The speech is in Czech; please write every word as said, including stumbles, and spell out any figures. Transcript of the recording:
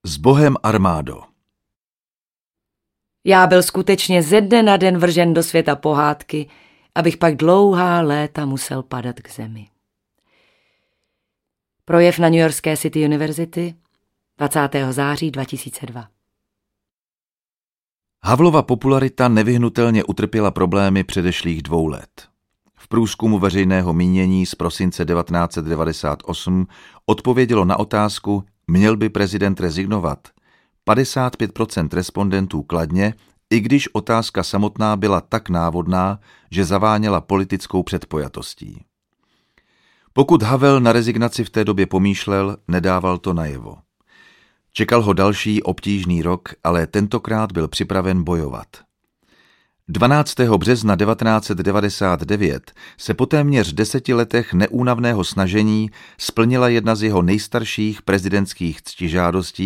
S Bohem, armádo! Já byl skutečně ze dne na den vržen do světa pohádky, abych pak dlouhá léta musel padat k zemi. Projev na Newyorské City University dvacátého září dva tisíce dva. Havlova popularita nevyhnutelně utrpěla problémy předešlých dvou let. V průzkumu veřejného mínění z prosince devatenáct set devadesát osm odpovědělo na otázku, měl by prezident rezignovat, padesát pět procent respondentů kladně, i když otázka samotná byla tak návodná, že zaváněla politickou předpojatostí. Pokud Havel na rezignaci v té době pomýšlel, nedával to najevo. Čekal ho další obtížný rok, ale tentokrát byl připraven bojovat. dvanáctého března devatenáct set devadesát devět se po téměř deseti letech neúnavného snažení splnila jedna z jeho nejstarších prezidentských ctižádostí,